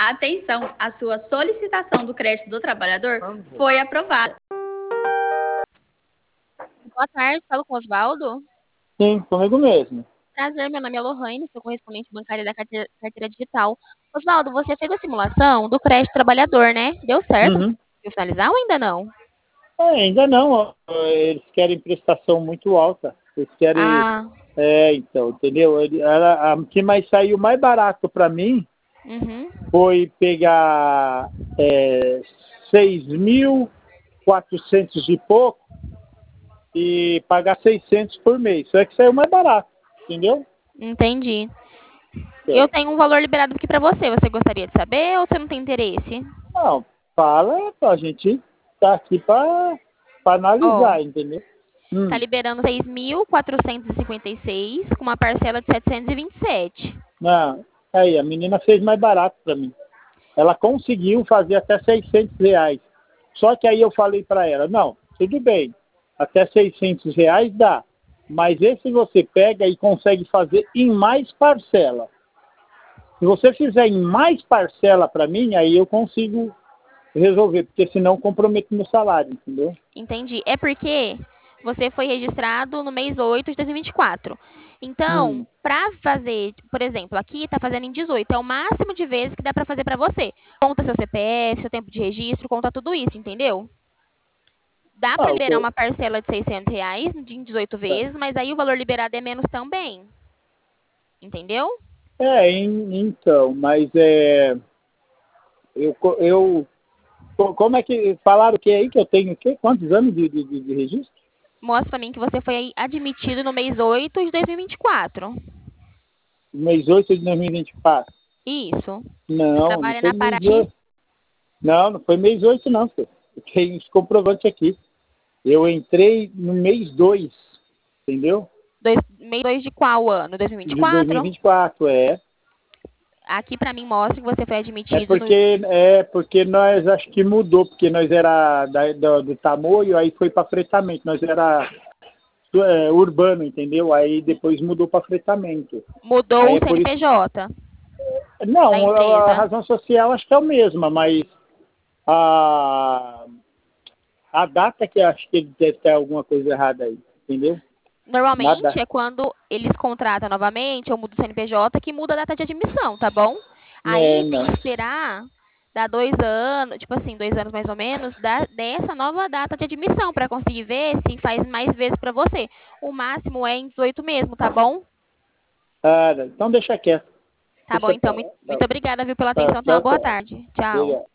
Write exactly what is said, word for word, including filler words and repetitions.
Atenção, a sua solicitação do crédito do trabalhador foi aprovada. Boa tarde, falo com o Osvaldo. Sim, comigo mesmo. Prazer, meu nome é Lohane, sou correspondente bancária da carteira, carteira digital. Osvaldo, você fez a simulação do crédito trabalhador, né? Deu certo? Uhum. Conseguiu finalizar ou ainda não? É, ainda não, ó. Eles querem prestação muito alta. Eles querem. Ah, É, então, entendeu? Ele, ela, a que mais saiu mais barato para mim uhum. foi pegar é, seis mil e quatrocentos e pouco e pagar seiscentos por mês. Só que saiu mais barato, entendeu? Entendi. Eu É. tenho um valor liberado aqui pra você. Você gostaria de saber ou você não tem interesse? Não, fala, a gente tá aqui para Ó, analisar, entendeu? tá Hum. liberando seis mil quatrocentos e cinquenta e seis com uma parcela de setecentos e vinte e sete. Não, aí, a menina fez mais barato para mim. Ela conseguiu fazer até seiscentos reais. Só que aí eu falei para ela, não, tudo bem, até seiscentos reais dá. Mas esse você pega e consegue fazer em mais parcela. Se você fizer em mais parcela para mim, aí eu consigo resolver, porque senão comprometo meu salário, entendeu? Entendi. É porque você foi registrado no mês oito de dois mil e vinte e quatro. Hum. Então, para fazer, por exemplo, aqui está fazendo em dezoito, é o máximo de vezes que dá para fazer para você. Conta seu C P F, seu tempo de registro, conta tudo isso, entendeu? Dá para Ah, liberar ok. uma parcela de seiscentos reais em dezoito vezes, mas aí o valor liberado é menos também. Entendeu? É, em- então, mas é, eu, co- eu, co- como é que falaram que é aí que eu tenho o quê? Quantos anos de, de, de de registro? Mostra para mim que você foi admitido no mês oito de dois mil e vinte e quatro. Mês oito de dois mil e vinte e quatro. Isso. Você Não, não trabalha foi na mês Paraty? oito. Não, não foi mês oito não, filho. Eu tenho os comprovantes aqui. Eu entrei no mês dois, entendeu? Dois, mês dois de qual ano? De dois mil e dois mil e vinte e quatro? vinte e quatro, é. Aqui para mim mostra que você foi É admitido no. porque, é porque nós acho que mudou, porque nós era da, do, do Tamoio, aí foi para fretamento. Nós era é, urbano, entendeu? Aí depois mudou para fretamento. Mudou Aí o é por isso. C N P J da Não, a, a empresa. razão social acho que é a mesma, mas a, a data que eu acho que deve ter alguma coisa errada aí, entendeu? Normalmente Nada. é quando eles contratam novamente ou muda o C N P J que muda a data de admissão, tá bom? É, Aí tem não. que esperar dar dois anos, tipo assim, dois anos mais ou menos, da, dessa nova data de admissão para conseguir ver se faz mais vezes para você. O máximo é em dezoito mesmo, tá bom? Ah, então deixa quieto. Tá bom, Deixa então. pra Muito, lá. muito obrigada, viu, pela Tá, atenção. Tenha uma tchau, boa tchau. tarde. Tchau. Obrigado.